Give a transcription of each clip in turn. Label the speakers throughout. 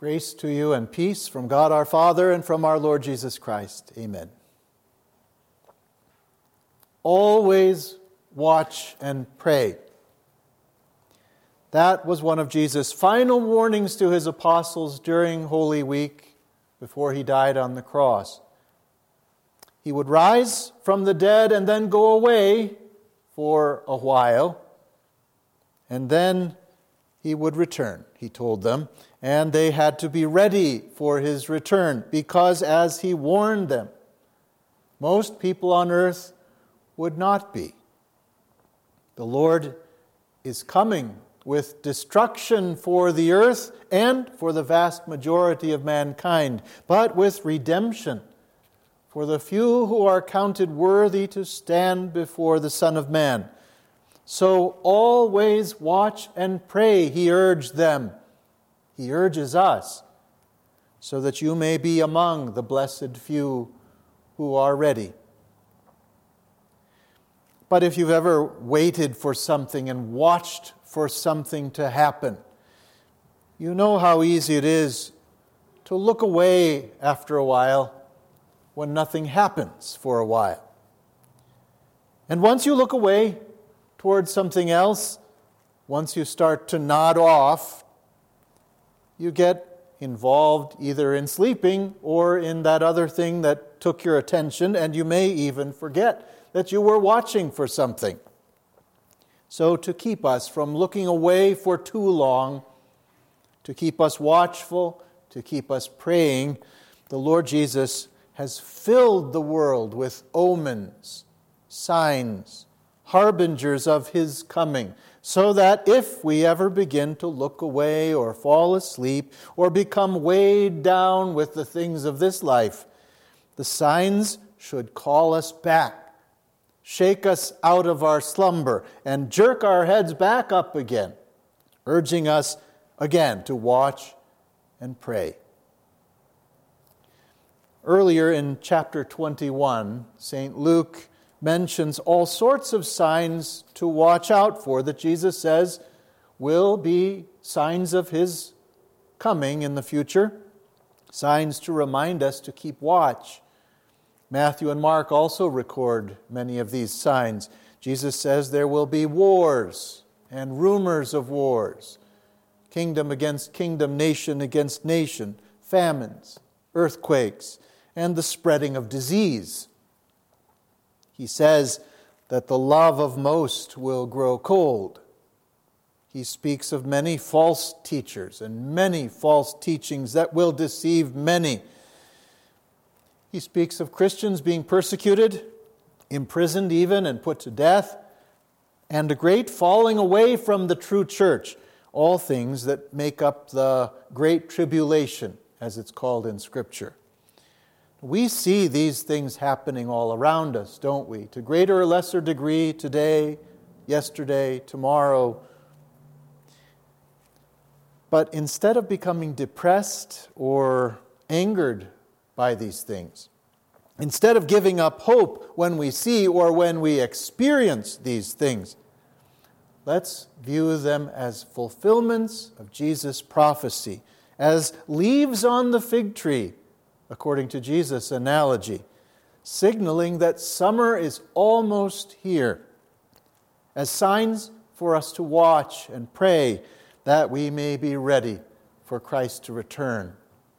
Speaker 1: Grace to you and peace from God our Father and from our Lord Jesus Christ. Amen. Always watch and pray. That was one of Jesus' final warnings to his apostles during Holy Week before he died on the cross. He would rise from the dead and then go away for a while, and then he would return, he told them, and they had to be ready for his return because, as he warned them, most people on earth would not be. The Lord is coming with destruction for the earth and for the vast majority of mankind, but with redemption for the few who are counted worthy to stand before the Son of Man. So always watch and pray, he urged them. He urges us, so that you may be among the blessed few who are ready. But if you've ever waited for something and watched for something to happen, you know how easy it is to look away after a while when nothing happens for a while. And once you look away towards something else, once you start to nod off, you get involved either in sleeping or in that other thing that took your attention, and you may even forget that you were watching for something. So to keep us from looking away for too long, to keep us watchful, to keep us praying, the Lord Jesus has filled the world with omens, signs, harbingers of his coming, so that if we ever begin to look away or fall asleep or become weighed down with the things of this life, the signs should call us back, shake us out of our slumber, and jerk our heads back up again, urging us again to watch and pray. Earlier in chapter 21, St. Luke mentions all sorts of signs to watch out for that Jesus says will be signs of his coming in the future, signs to remind us to keep watch. Matthew and Mark also record many of these signs. Jesus says there will be wars and rumors of wars, kingdom against kingdom, nation against nation, famines, earthquakes, and the spreading of disease. He says that the love of most will grow cold. He speaks of many false teachers and many false teachings that will deceive many. He speaks of Christians being persecuted, imprisoned even, and put to death, and a great falling away from the true church, all things that make up the Great Tribulation, as it's called in Scripture. We see these things happening all around us, don't we? To greater or lesser degree today, yesterday, tomorrow. But instead of becoming depressed or angered by these things, instead of giving up hope when we see or when we experience these things, let's view them as fulfillments of Jesus' prophecy, as leaves on the fig tree, according to Jesus' analogy, signaling that summer is almost here, as signs for us to watch and pray that we may be ready for Christ to return.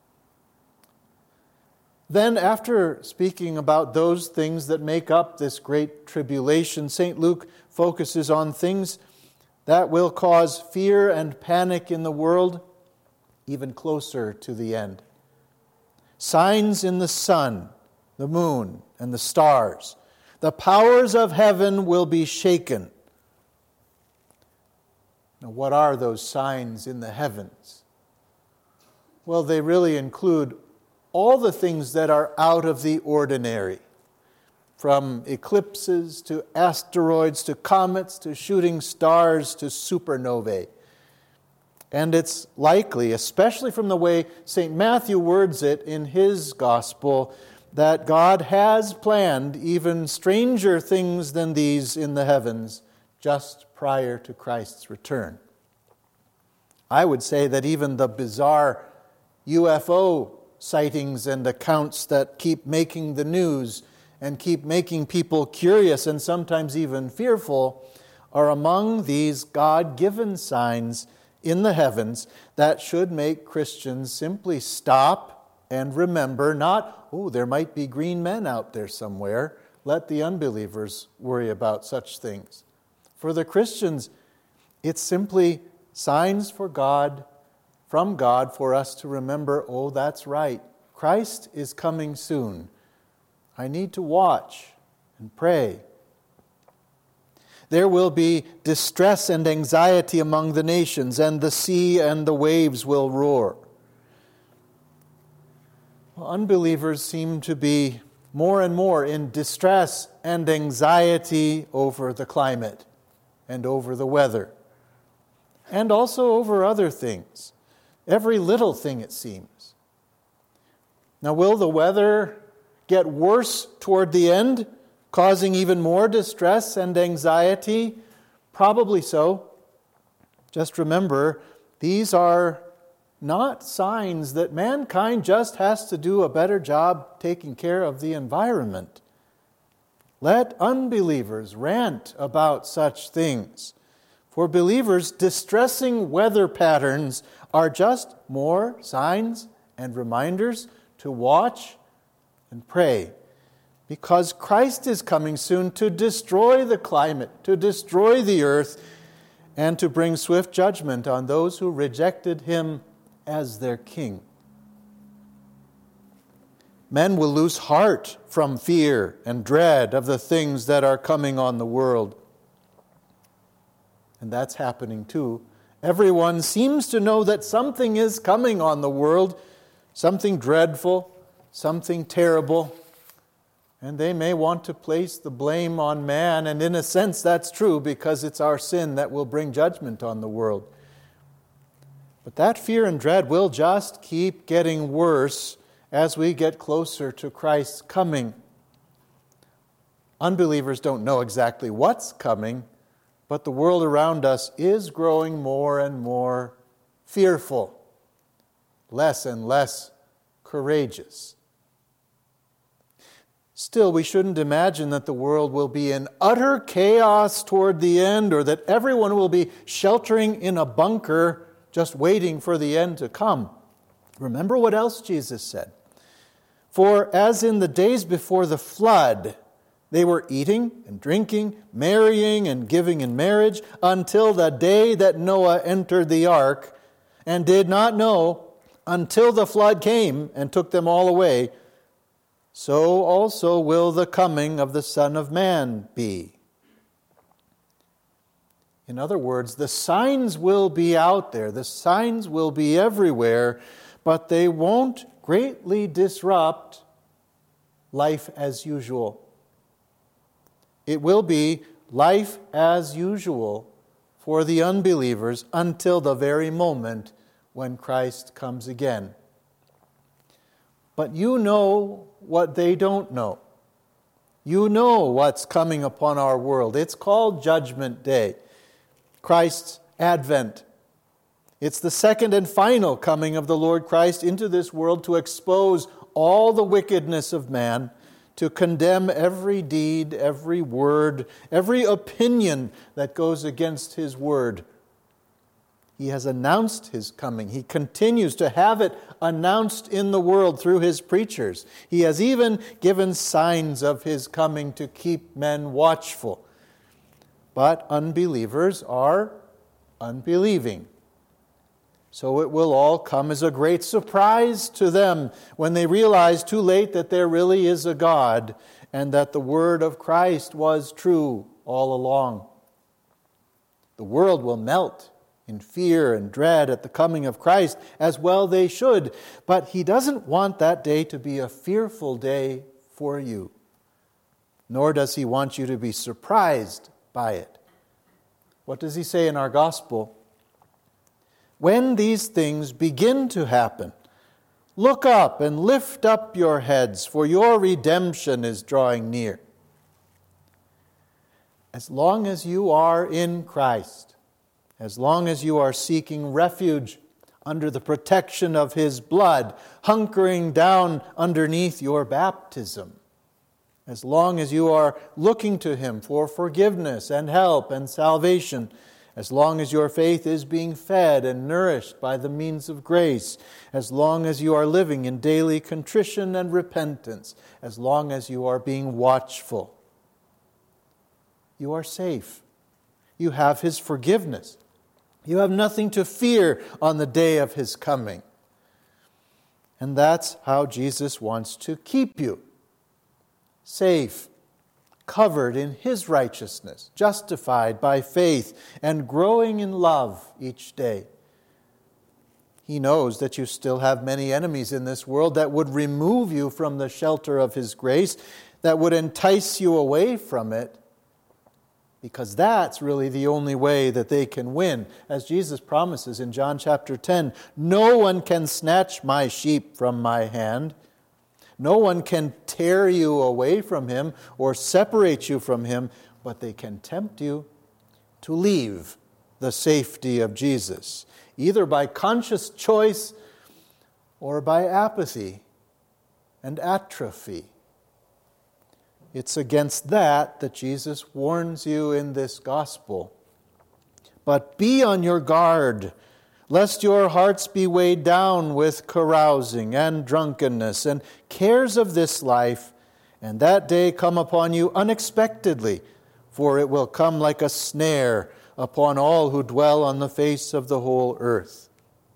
Speaker 1: Then, after speaking about those things that make up this great tribulation, St. Luke focuses on things that will cause fear and panic in the world even closer to the end. Signs in the sun, the moon, and the stars. The powers of heaven will be shaken. Now, what are those signs in the heavens? Well, they really include all the things that are out of the ordinary, from eclipses to asteroids to comets to shooting stars to supernovae. And it's likely, especially from the way St. Matthew words it in his gospel, that God has planned even stranger things than these in the heavens just prior to Christ's return. I would say that even the bizarre UFO sightings and accounts that keep making the news and keep making people curious and sometimes even fearful are among these God-given signs in the heavens that should make Christians simply stop and remember not, there might be green men out there somewhere. Let the unbelievers worry about such things. For the Christians, it's simply signs from God for us to remember, that's right, Christ is coming soon. I need to watch and pray. There will be distress and anxiety among the nations, and the sea and the waves will roar. Unbelievers seem to be more and more in distress and anxiety over the climate and over the weather, and also over other things. Every little thing, it seems. Now, will the weather get worse toward the end, causing even more distress and anxiety? Probably so. Just remember, these are not signs that mankind just has to do a better job taking care of the environment. Let unbelievers rant about such things. For believers, distressing weather patterns are just more signs and reminders to watch and pray, because Christ is coming soon to destroy the climate, to destroy the earth, and to bring swift judgment on those who rejected Him as their King. Men will lose heart from fear and dread of the things that are coming on the world. And that's happening too. Everyone seems to know that something is coming on the world, something dreadful, something terrible, and they may want to place the blame on man, and in a sense that's true because it's our sin that will bring judgment on the world. But that fear and dread will just keep getting worse as we get closer to Christ's coming. Unbelievers don't know exactly what's coming, but the world around us is growing more and more fearful, less and less courageous. Still, we shouldn't imagine that the world will be in utter chaos toward the end, or that everyone will be sheltering in a bunker just waiting for the end to come. Remember what else Jesus said. For as in the days before the flood, they were eating and drinking, marrying and giving in marriage, until the day that Noah entered the ark, and did not know until the flood came and took them all away, so also will the coming of the Son of Man be. In other words, the signs will be out there, the signs will be everywhere, but they won't greatly disrupt life as usual. It will be life as usual for the unbelievers until the very moment when Christ comes again. But you know what they don't know. You know what's coming upon our world. It's called Judgment Day, Christ's advent. It's the second and final coming of the Lord Christ into this world to expose all the wickedness of man, to condemn every deed, every word, every opinion that goes against His word. He has announced His coming. He continues to have it announced in the world through His preachers. He has even given signs of His coming to keep men watchful. But unbelievers are unbelieving. So it will all come as a great surprise to them when they realize too late that there really is a God and that the word of Christ was true all along. The world will melt in fear and dread at the coming of Christ, as well they should. But He doesn't want that day to be a fearful day for you, nor does He want you to be surprised by it. What does He say in our gospel? When these things begin to happen, look up and lift up your heads, for your redemption is drawing near. As long as you are in Christ, as long as you are seeking refuge under the protection of His blood, hunkering down underneath your baptism. As long as you are looking to Him for forgiveness and help and salvation, as long as your faith is being fed and nourished by the means of grace, as long as you are living in daily contrition and repentance, as long as you are being watchful, you are safe. You have His forgiveness. You have nothing to fear on the day of His coming. And that's how Jesus wants to keep you. Safe, covered in His righteousness, justified by faith, and growing in love each day. He knows that you still have many enemies in this world that would remove you from the shelter of His grace, that would entice you away from it, because that's really the only way that they can win. As Jesus promises in John chapter 10, no one can snatch my sheep from my hand. No one can tear you away from Him or separate you from Him, but they can tempt you to leave the safety of Jesus, either by conscious choice or by apathy and atrophy. It's against that Jesus warns you in this gospel. But be on your guard, lest your hearts be weighed down with carousing and drunkenness and cares of this life, and that day come upon you unexpectedly, for it will come like a snare upon all who dwell on the face of the whole earth.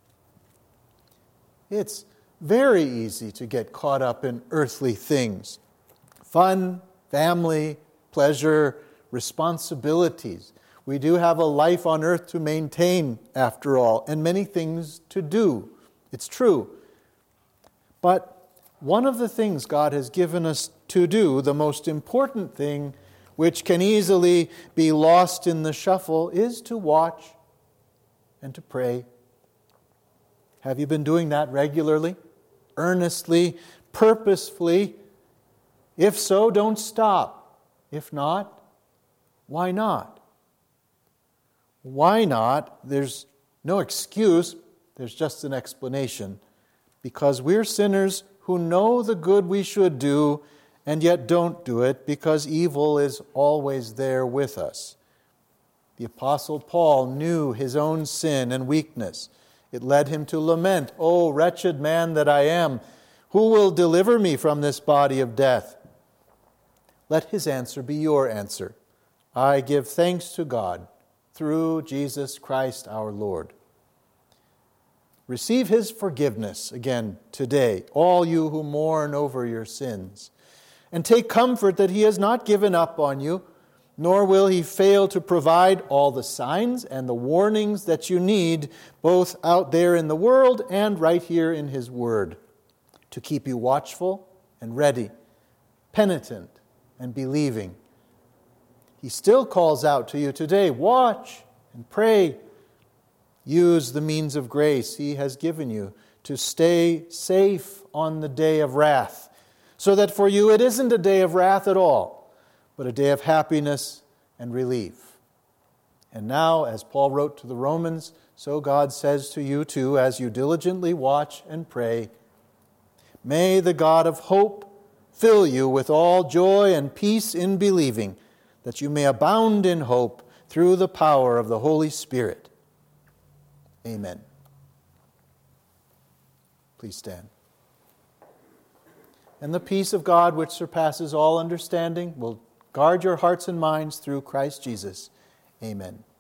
Speaker 1: It's very easy to get caught up in earthly things. Fun, family, pleasure, responsibilities. We do have a life on earth to maintain, after all, and many things to do. It's true. But one of the things God has given us to do, the most important thing, which can easily be lost in the shuffle, is to watch and to pray. Have you been doing that regularly, earnestly, purposefully? If so, don't stop. If not, why not? Why not? There's no excuse. There's just an explanation. Because we're sinners who know the good we should do and yet don't do it because evil is always there with us. The Apostle Paul knew his own sin and weakness. It led him to lament, "O wretched man that I am, who will deliver me from this body of death?" Let his answer be your answer. I give thanks to God through Jesus Christ our Lord. Receive His forgiveness again today, all you who mourn over your sins. And take comfort that He has not given up on you, nor will He fail to provide all the signs and the warnings that you need, both out there in the world and right here in His Word, to keep you watchful and ready, penitent and believing. He still calls out to you today, watch and pray. Use the means of grace He has given you to stay safe on the day of wrath, so that for you it isn't a day of wrath at all, but a day of happiness and relief. And now, as Paul wrote to the Romans, so God says to you too, as you diligently watch and pray, may the God of hope fill you with all joy and peace in believing, that you may abound in hope through the power of the Holy Spirit. Amen. Please stand. And the peace of God, which surpasses all understanding, will guard your hearts and minds through Christ Jesus. Amen.